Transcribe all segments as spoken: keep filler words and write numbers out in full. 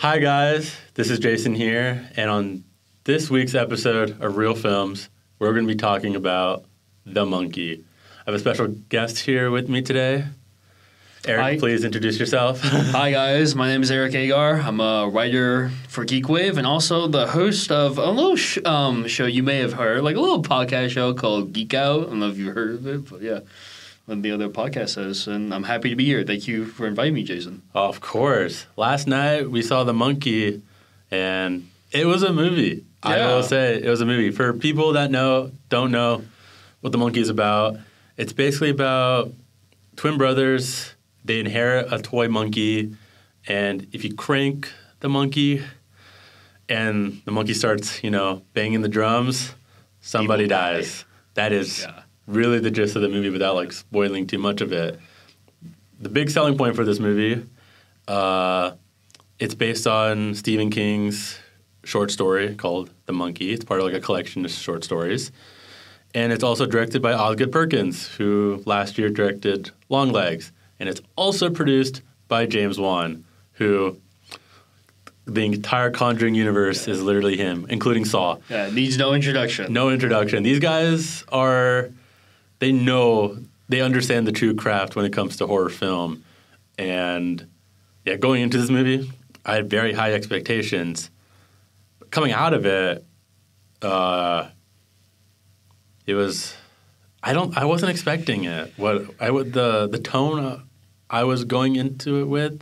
Hi guys, this is Jason here, and on this week's episode of Real Films, we're going to be talking about The Monkey. I have a special guest here with me today. Eric, Hi. Please introduce yourself. Hi guys, my name is Eric Agar. I'm a writer for GeekWave and also the host of a little sh- um, show you may have heard, like a little podcast show called Geek Out. I don't know if you've heard of it, but yeah, one of the other podcast hosts, and I'm happy to be here. Thank you for inviting me, Jason. Oh, of course. Last night we saw The Monkey, and it was a movie. Yeah. I will say it was a movie. For people that know, don't know what The Monkey is about, it's basically about twin brothers. They inherit a toy monkey, and if you crank the monkey and the monkey starts, you know, banging the drums, somebody Evil dies. Die. That is yeah. really the gist of the movie without, like, spoiling too much of it. The big selling point for this movie, uh, it's based on Stephen King's short story called The Monkey. It's part of, like, a collection of short stories. And it's also directed by Osgood Perkins, who last year directed Longlegs. And it's also produced by James Wan, who the entire Conjuring universe yeah. is literally him, including Saw. Yeah, needs no introduction. No introduction. These guys are, they know, they understand the true craft when it comes to horror film. And yeah, going into this movie, I had very high expectations. But coming out of it, uh, it was... I don't. I wasn't expecting it. What I would the the tone I was going into it with,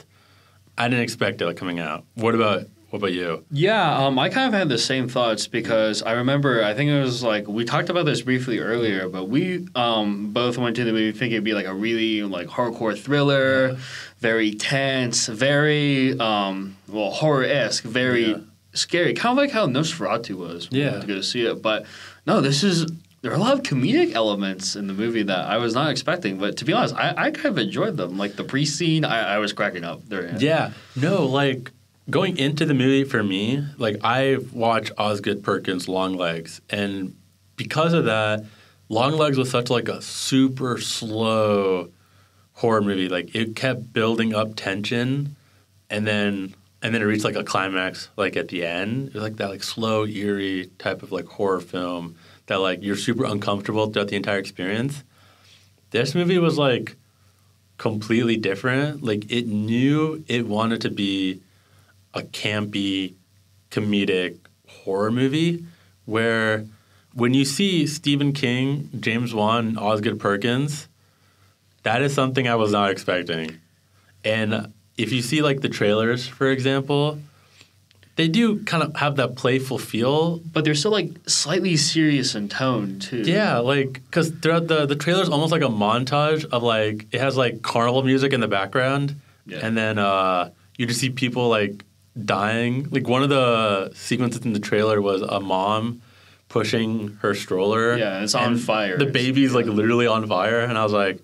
I didn't expect it coming out. What about what about you? Yeah, um, I kind of had the same thoughts because I remember. I think it was like we talked about this briefly earlier, but we um, both went to the movie thinking it'd be like a really like hardcore thriller, yeah. very tense, very um, well horror-esque, very yeah. scary, kind of like how Nosferatu was. When yeah, we went to go see it, but no, this is. There are a lot of comedic elements in the movie that I was not expecting, but to be honest, I, I kind of enjoyed them. Like the pre-scene, I, I was cracking up during it. Yeah. No, like going into the movie for me, like I watched Osgood Perkins' Longlegs, and because of that, Longlegs was such like a super slow horror movie. Like it kept building up tension, and then and then it reached like a climax like at the end. It was like that like slow, eerie type of like horror film. That, like, you're super uncomfortable throughout the entire experience. This movie was, like, completely different. Like, it knew it wanted to be a campy, comedic horror movie where when you see Stephen King, James Wan, Osgood Perkins, that is something I was not expecting. And if you see, like, the trailers, for example... They do kind of have that playful feel. But they're still, like, slightly serious in tone, too. Yeah, like, because throughout the, the trailer's almost like a montage of, like, it has, like, carnival music in the background. Yeah. And then uh, you just see people, like, dying. Like, one of the sequences in the trailer was a mom pushing her stroller. Yeah, it's on fire. The baby's, yeah. like, literally on fire. And I was like,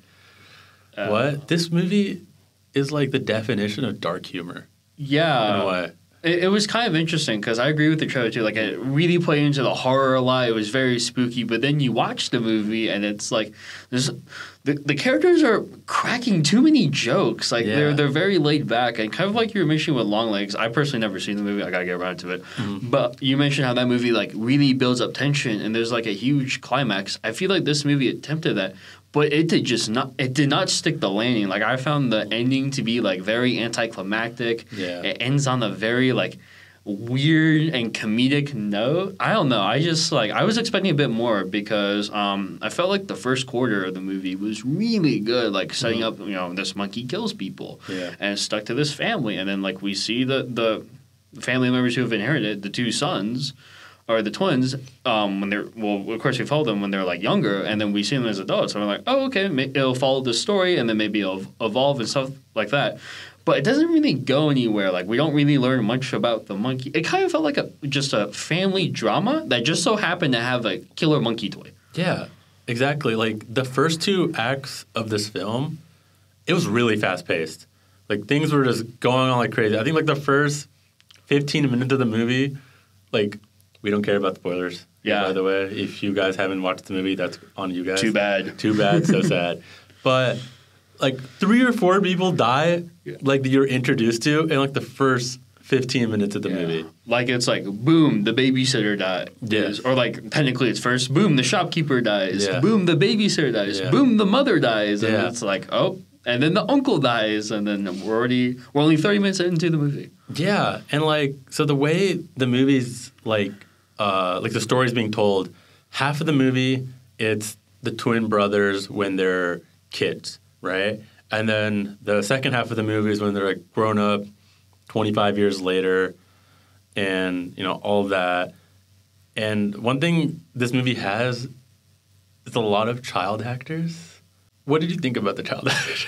uh, what? This movie is, like, the definition of dark humor. Yeah. In a way. It, it was kind of interesting because I agree with the trailer too. Like it really played into the horror a lot. It was very spooky. But then you watch the movie and it's like there's the the characters are cracking too many jokes. Like yeah. they're they're very laid back and kind of like you were mentioning with Longlegs. I personally never seen the movie. I gotta get around to it. Mm-hmm. But you mentioned how that movie like really builds up tension and there's like a huge climax. I feel like this movie attempted that. But it did just not. It did not stick the landing. Like I found the ending to be like very anticlimactic. Yeah. It ends on a very like weird and comedic note. I don't know. I just like I was expecting a bit more because um, I felt like the first quarter of the movie was really good. Like setting mm-hmm. up, you know, this monkey kills people. Yeah. And it's stuck to this family, and then like we see the the family members who have inherited the two sons. Or the twins, um, when they're well, of course we follow them when they're like younger, and then we see them as adults. And we're like, oh, okay, it'll follow this story, and then maybe it'll evolve and stuff like that. But it doesn't really go anywhere. Like we don't really learn much about the monkey. It kind of felt like a just a family drama that just so happened to have a killer monkey toy. Yeah, exactly. Like the first two acts of this film, it was really fast paced. Like things were just going on like crazy. I think like the first fifteen minutes of the movie, like. We don't care about spoilers. Yeah. By the way, if you guys haven't watched the movie, that's on you guys. Too bad. Too bad. So sad. But like three or four people die, yeah. like that you're introduced to in like the first fifteen minutes of the yeah. movie. Like it's like, boom, the babysitter dies. Yes. Or like technically it's first, boom, the shopkeeper dies. Yeah. Boom, the babysitter dies. Yeah. Boom, the mother dies. And Yeah. it's like, oh, and then the uncle dies. And then we're already, we're only thirty minutes into the movie. Yeah. And like, so the way the movie's like, uh, like the story's being told, half of the movie, it's the twin brothers when they're kids, right? And then the second half of the movie is when they're like grown up, twenty-five years later, and you know all of that. And one thing this movie has is a lot of child actors. What did you think about the child actors?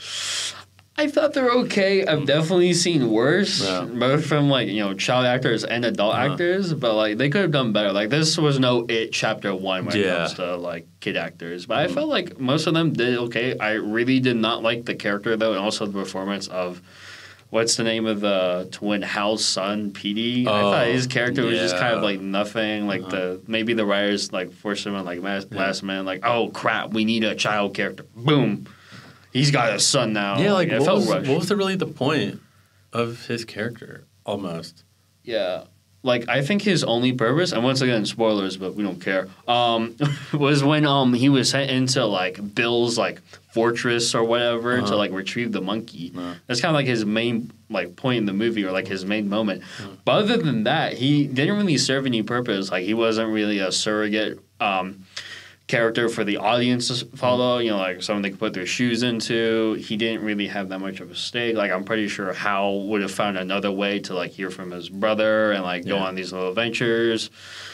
I thought they're okay. I've definitely seen worse, Yeah. both from like you know child actors and adult Uh-huh. actors. But like they could have done better. Like this was no It Chapter One when it Yeah. comes to like kid actors. But I felt like most of them did okay. I really did not like the character though, and also the performance of what's the name of the twin Hal's son, Petey. I Oh, thought his character was just kind of yeah. like nothing. Like Uh-huh. the maybe the writers like forced him on like last, last minute. Like oh crap, we need a child character. Boom. He's got a son now. Yeah, like it what felt was, rushed. what was the, really the point of his character? Almost. Yeah. Like I think his only purpose, and once again spoilers, but we don't care, um, was when um he was sent into like Bill's like fortress or whatever Uh-huh. to like retrieve the monkey. Uh-huh. That's kind of like his main like point in the movie or like his main moment. Uh-huh. But other than that, he didn't really serve any purpose. Like he wasn't really a surrogate um character for the audience to follow, you know, like someone they could put their shoes into. He didn't really have that much of a stake. Like I'm pretty sure Hal would have found another way to like hear from his brother and like go Yeah. on these little adventures,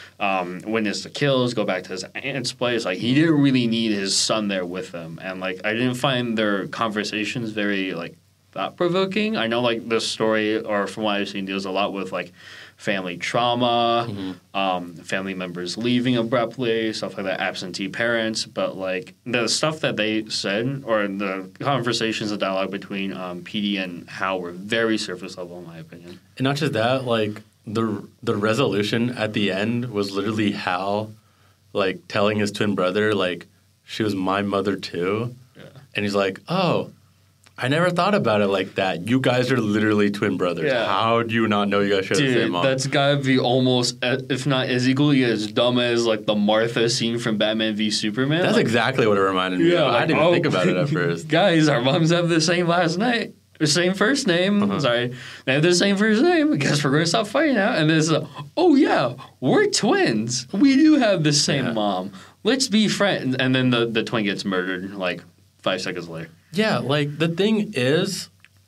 um, witness the kills, go back to his aunt's place. Like he didn't really need his son there with him. And like I didn't find their conversations very like thought provoking. I know like the story, or from what I've seen, deals a lot with like family trauma, Mm-hmm. um, family members leaving abruptly, stuff like that, absentee parents. But like the stuff that they said, or the conversations, the dialogue between um, Petey and Hal were very surface level, in my opinion. And not just that, like the the resolution at the end was literally Hal, like telling his twin brother, like she was my mother too, Yeah. and he's like, oh, I never thought about it like that. You guys are literally twin brothers. Yeah. How do you not know you guys share the same Dude, mom? that's gotta be almost, if not as equally as dumb as like the Martha scene from Batman v Superman. That's like, exactly what it reminded me Yeah, of. I like, didn't even oh, think about it at first. Guys, our moms have the same last name. The same first name. Uh-huh. Sorry. They have the same first name. I guess we're going to stop fighting now. And there's a, oh, yeah, we're twins. We do have the same Yeah. mom. Let's be friends. And then the, the twin gets murdered like five seconds later. Yeah, like the thing is,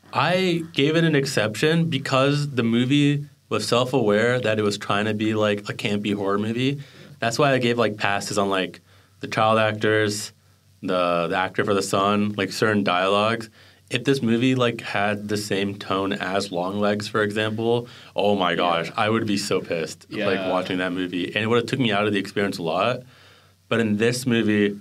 I gave it an exception because the movie was self-aware that it was trying to be like a campy horror movie. That's why I gave like passes on like the child actors, the the actor for the son, like certain dialogues. If this movie like had the same tone as Longlegs, for example, oh my gosh, I would be so pissed Yeah. like watching that movie, and it would have took me out of the experience a lot. But in this movie,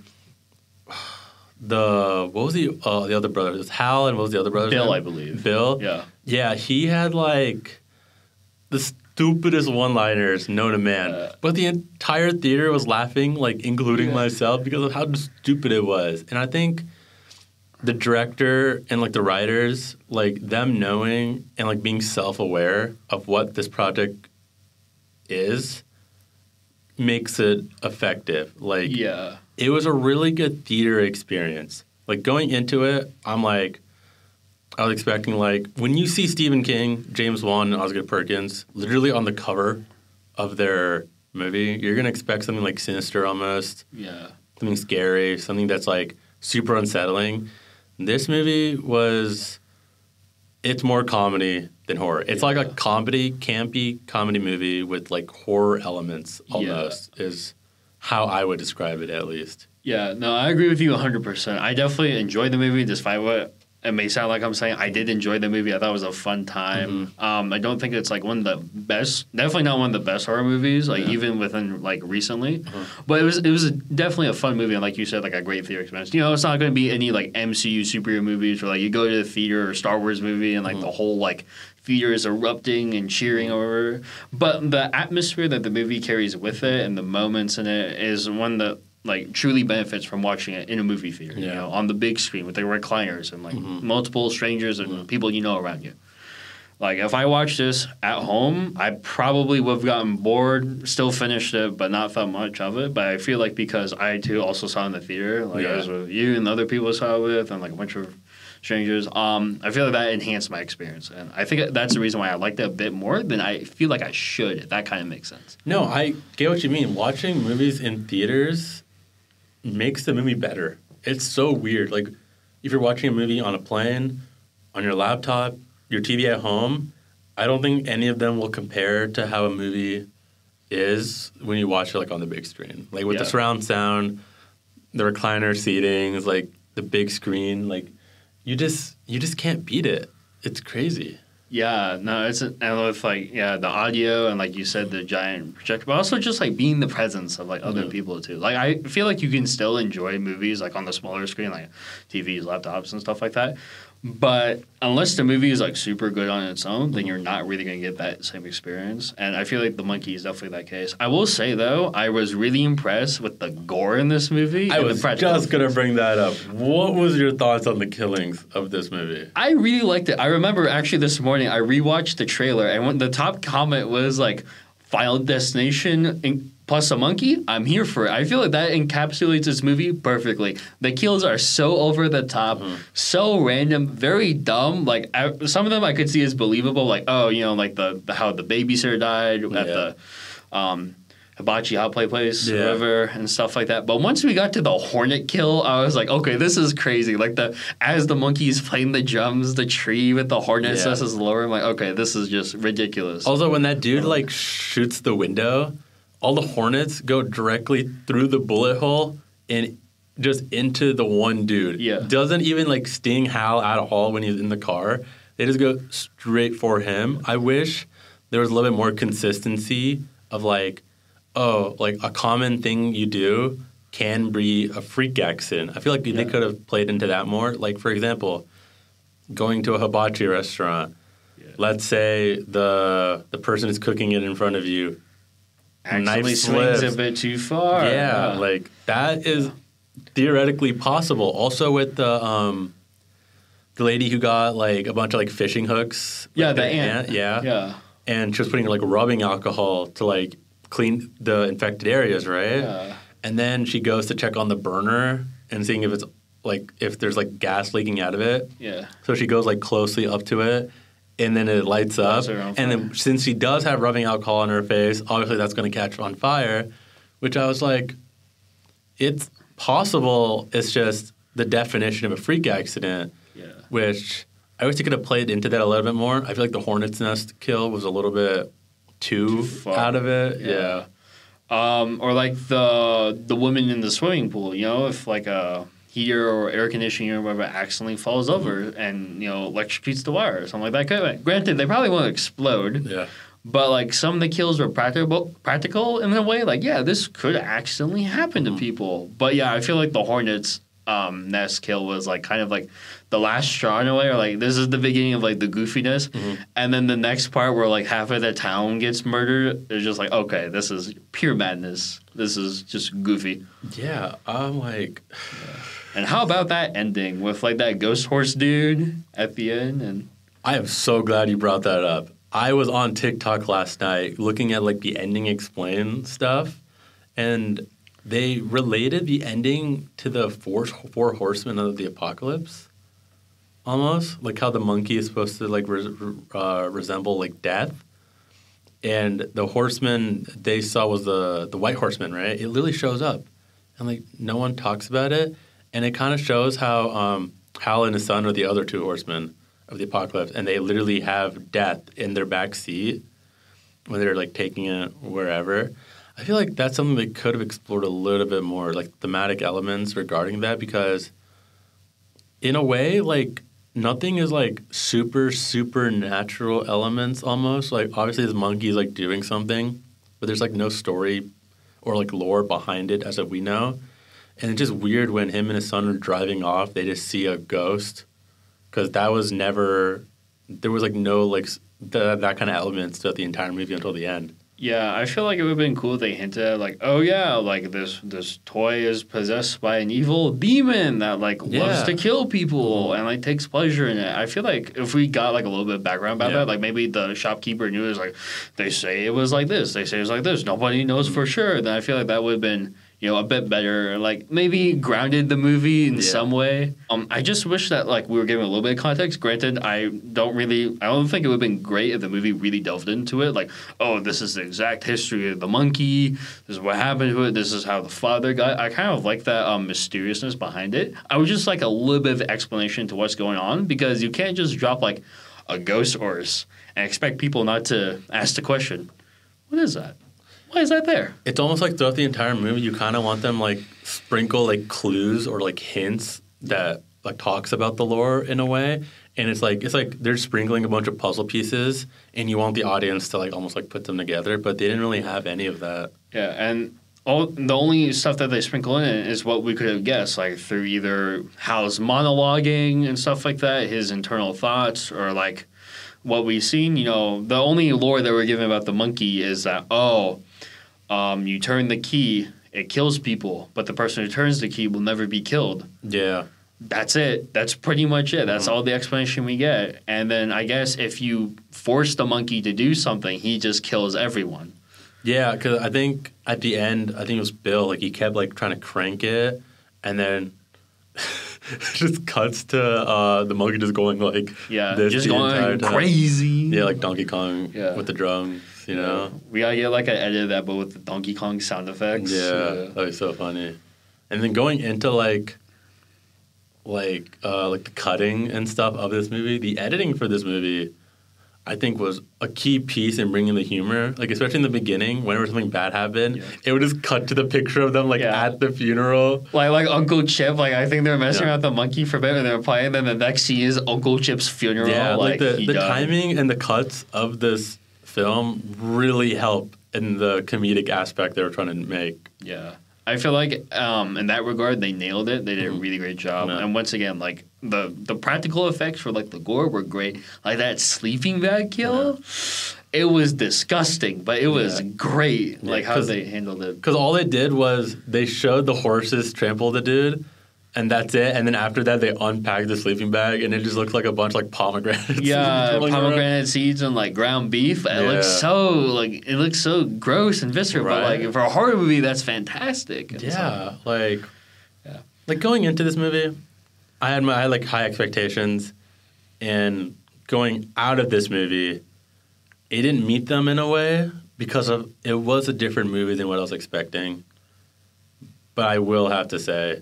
the what was the uh, the other brother? It was Hal, and what was the other brother? Bill, I believe. Bill. Yeah. Yeah, he had like the stupidest one-liners known to man, Uh, but the entire theater was laughing, like including Yeah. myself, because of how stupid it was. And I think the director and like the writers, like them knowing and like being self-aware of what this project is, makes it effective. Like, Yeah. it was a really good theater experience. Like going into it, I'm like, I was expecting like when you see Stephen King, James Wan, and Osgood Perkins literally on the cover of their movie, you're gonna expect something like sinister almost, Yeah. something scary, something that's like super unsettling. This movie was, it's more comedy than horror. It's like a Yeah. comedy, campy comedy movie with like horror elements almost is how I would describe it at least. Yeah, no, I agree with you one hundred percent. I definitely enjoyed the movie, despite what it may sound like I'm saying. I did enjoy the movie. I thought it was a fun time. Mm-hmm. Um, I don't think it's like one of the best, definitely not one of the best horror movies, like Yeah. even within like recently. Uh-huh. But it was it was a, definitely a fun movie, and like you said, like a great theater experience. You know, it's not going to be any like M C U superhero movies where like you go to the theater or Star Wars movie and like Mm-hmm. the whole like theater is erupting and cheering over. But the atmosphere that the movie carries with it and the moments in it is one that like truly benefits from watching it in a movie theater, you Yeah. know, on the big screen with the recliners and like Mhm. multiple strangers and Mhm. people you know around you. Like, if I watched this at home, I probably would have gotten bored, still finished it, but not felt much of it. But I feel like because I, too, also saw it in the theater, like, yeah. I was with you and other people I saw it with, and, like, a bunch of strangers, um, I feel like that enhanced my experience. And I think that's the reason why I liked it a bit more than I feel like I should, if that kind of makes sense. No, I get what you mean. Watching movies in theaters makes the movie better. It's so weird. Like, if you're watching a movie on a plane, on your laptop, your T V at home, I don't think any of them will compare to how a movie is when you watch it like on the big screen. Like with yeah. the surround sound, the recliner seatings, like the big screen, like you just you just can't beat it. It's crazy. Yeah, no, it's and with like yeah the audio and like you said the giant projector, but also just like being the presence of like other mm-hmm. people too. Like I feel like you can still enjoy movies like on the smaller screen, like T Vs, laptops, and stuff like that. But unless the movie is like super good on its own, then you're not really going to get that same experience. And I feel like The Monkey is definitely that case. I will say though, I was really impressed with the gore in this movie. I was just going to bring that up. What was your thoughts on the killings of this movie? I really liked it. I remember actually this morning I rewatched the trailer, and when the top comment was like, "Final Destination in- plus a monkey," I'm here for it. I feel like that encapsulates this movie perfectly. The kills are so over the top, mm-hmm. so random, very dumb. Like I, some of them I could see as believable, like oh, you know, like the, the how the babysitter died yeah. at the um, hibachi hot plate place, yeah. whatever, and stuff like that. But once we got to the hornet kill, I was like, okay, this is crazy. Like the as the monkey's playing the drums, the tree with the hornet yeah. is lower. I'm like, okay, this is just ridiculous. Also, when that dude like shoots the window, all the hornets go directly through the bullet hole and just into the one dude. Yeah. Doesn't even like sting Hal at all when he's in the car. They just go straight for him. I wish there was a little bit more consistency of like, oh, like a common thing you do can be a freak accident. I feel like yeah. they could have played into that more. Like, for example, going to a hibachi restaurant. Yeah. Let's say the the person is cooking it in front of you. Actually swings a bit too far. Yeah, yeah. like that is yeah. theoretically possible. Also with the um, the lady who got like a bunch of like fishing hooks. Yeah, like the ant. ant. Yeah. Yeah. And she was putting like rubbing alcohol to like clean the infected areas, right? Yeah. And then she goes to check on the burner and seeing if it's like if there's like gas leaking out of it. Yeah. So she goes like closely up to it. And then it lights up. And then since she does have rubbing alcohol on her face, obviously that's going to catch on fire, which I was like, it's possible. It's just the definition of a freak accident, yeah. which I wish they could have played into that a little bit more. I feel like the hornet's nest kill was a little bit too, too out of it. Yeah. yeah. Um, or like the the woman in the swimming pool, you know, if like a heater or air conditioning or whatever accidentally falls over and, you know, electrocutes the wire or something like that. Granted, they probably won't explode. Yeah. But, like, some of the kills were practical practical in a way. Like, yeah, this could accidentally happen to people. But, yeah, I feel like the Hornets um, nest kill was, like, kind of like the last straw in a way. Or, like, this is the beginning of, like, the goofiness. Mm-hmm. And then the next part where, like, half of the town gets murdered is just like, okay, this is pure madness. This is just goofy. Yeah, I'm like... Yeah. And how about that ending with, like, that ghost horse dude at the end? And I am so glad you brought that up. I was on TikTok last night looking at, like, the ending explain stuff, and they related the ending to the four, four horsemen of the apocalypse, almost. Like how the monkey is supposed to, like, re- uh, resemble, like, death. And the horseman they saw was the, the white horseman, right? It literally shows up, and, like, no one talks about it. And it kind of shows how um, Hal and his son are the other two horsemen of the apocalypse, and they literally have death in their back seat when they're, like, taking it wherever. I feel like that's something they could have explored a little bit more, like, thematic elements regarding that, because in a way, like, nothing is, like, super, supernatural elements almost. Like, obviously this monkey is, like, doing something, but there's, like, no story or, like, lore behind it as that we know. And it's just weird when him and his son are driving off, they just see a ghost. Because that was never – there was, like, no, like, the, that kind of elements throughout the entire movie until the end. Yeah, I feel like it would have been cool if they hinted at like, oh yeah, like this this toy is possessed by an evil demon that like Yeah. loves to kill people and like takes pleasure in it. I feel like if we got like a little bit of background about Yeah. that, like maybe the shopkeeper knew it was like they say it was like this, they say it was like this, nobody knows for sure. Then I feel like that would have been, you know, a bit better, like maybe grounded the movie in Yeah. some way. Um, I just wish that like we were given a little bit of context. Granted, I don't really, I don't think it would have been great if the movie really delved into it. Like, oh, this is the exact history of the monkey. This is what happened to it. This is how the father got. I kind of like that um, mysteriousness behind it. I would just like a little bit of explanation to what's going on, because you can't just drop like a ghost horse and expect people not to ask the question, what is that? Why is that there? It's almost like throughout the entire movie, you kind of want them like sprinkle like clues or like hints that like talks about the lore in a way. And it's like it's like they're sprinkling a bunch of puzzle pieces, and you want the audience to like almost like put them together, but they didn't really have any of that. Yeah, and all the only stuff that they sprinkle in is what we could have guessed, like through either Hal's monologuing and stuff like that, his internal thoughts, or like what we've seen. You know, the only lore that we're given about the monkey is that, oh, um, you turn the key, it kills people, but the person who turns the key will never be killed. Yeah. That's it. That's pretty much it. That's all the explanation we get. And then I guess if you force the monkey to do something, he just kills everyone. Yeah, because I think at the end, I think it was Bill, like he kept like trying to crank it, and then it just cuts to uh, the monkey just going like Yeah, this just the entire going time. crazy. Yeah, like Donkey Kong Yeah. with the drums, you know? We gotta get like an edit of that, but with the Donkey Kong sound effects. Yeah, that was so funny. And then going into like, like, uh, like the cutting and stuff of this movie, the editing for this movie, I think was a key piece in bringing the humor. Like especially in the beginning, whenever something bad happened, Yeah. it would just cut to the picture of them like Yeah. at the funeral. Like like Uncle Chip, like I think they were messing Yeah. around with the monkey for a bit and they were playing, then the next scene is Uncle Chip's funeral. Yeah, like, like the, he the died. timing and the cuts of this film really help in the comedic aspect they were trying to make. Yeah. I feel like um, in that regard, they nailed it. They did a really great job. Yeah. And once again, like the the practical effects for like the gore were great. Like that sleeping bag kill, it was disgusting, but it was Yeah. great. Yeah, Like how 'cause- they handled it. Because all they did was they showed the horses trample the dude, and that's it. And then after that, they unpacked the sleeping bag, and it just looks like a bunch of like pomegranates. Yeah, rolling around. pomegranate seeds and like ground beef. It looks Yeah. so like it looks so gross and visceral. But Right. like for a horror movie, that's fantastic. And so- Yeah, like, Yeah. like going into this movie, I had my I had like high expectations, and going out of this movie, it didn't meet them in a way because of it was a different movie than what I was expecting. But I will have to say,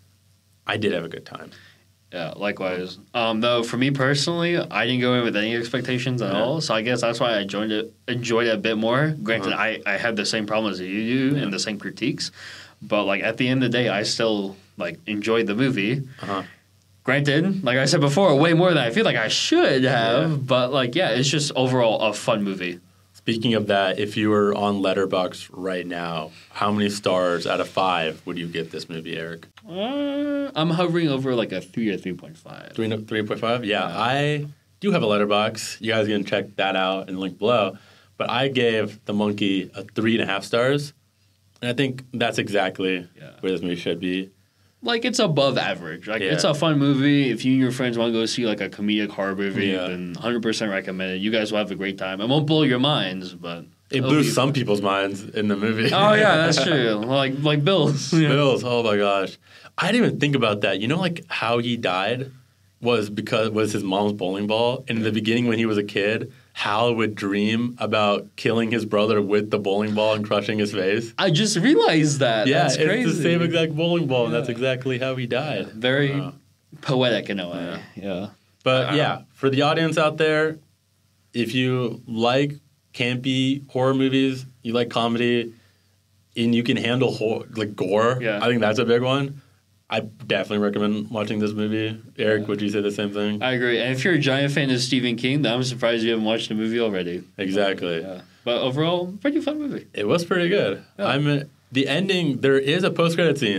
I did have a good time. Yeah, likewise. Um, though for me personally, I didn't go in with any expectations at Yeah. all, so I guess that's why I joined it, enjoyed it a bit more. Granted, Uh-huh. I, I had the same problems that you do Yeah. and the same critiques, but like at the end of the day, I still like enjoyed the movie. Uh-huh. Granted, like I said before, way more than I feel like I should have, Yeah. but like yeah, it's just overall a fun movie. Speaking of that, if you were on Letterboxd right now, how many stars out of five would you give this movie, Eric? Uh, I'm hovering over like a three or three point five. Three, three point five? Yeah, Yeah. I do have a Letterbox. You guys can check that out in the link below. But I gave The Monkey a three and a half stars. And I think that's exactly Yeah. where this movie should be. Like it's above average. Like Yeah. it's a fun movie. If you and your friends want to go see like a comedic horror movie, Yeah. then one hundred percent recommend it. You guys will have a great time. It won't blow your minds, but It it'll blew be some fun. people's minds in the movie. Oh yeah, that's true. Like like Bill's. Bills, oh my gosh. I didn't even think about that. You know, like how he died was because was his mom's bowling ball. And in the beginning, when he was a kid, Hal would dream about killing his brother with the bowling ball and crushing his face. I just realized that. Yeah, That's it's crazy. the same exact bowling ball, and that's Yeah. exactly how he died. Very Wow. poetic in a way. Yeah. But Wow. yeah, for the audience out there, if you like campy horror movies, you like comedy, and you can handle hor- like gore, Yeah. I think that's a big one. I definitely recommend watching this movie. Eric, Yeah. would you say the same thing? I agree. And if you're a giant fan of Stephen King, then I'm surprised you haven't watched the movie already. Exactly. Yeah. But overall, pretty fun movie. It was pretty good. Yeah. I'm the ending. There is a post credit scene,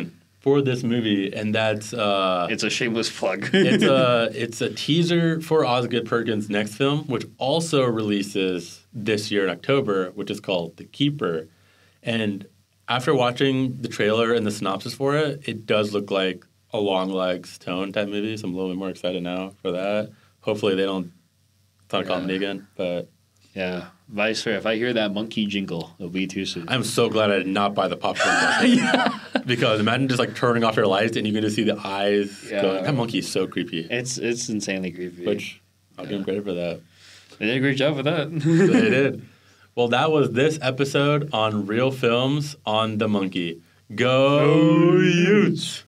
for this movie, and that's uh, it's a shameless plug. it's a it's a teaser for Osgood Perkins' next film, which also releases this year in October, which is called The Keeper. And after watching the trailer and the synopsis for it, it does look like a long legs tone type movie. So I'm a little bit more excited now for that. Hopefully they don't. It's not a comedy yeah. again, but. Yeah, vice versa. If I hear that monkey jingle, it'll be too soon. I'm so glad I did not buy the popcorn yeah. Because imagine just like turning off your lights and you can just see the eyes. Yeah. Going. That monkey is so creepy. It's it's insanely creepy. Which I'll give them credit for that. They did a great job with that. They did. Well, that was this episode on Real Films on the Monkey. Go, Go Utes!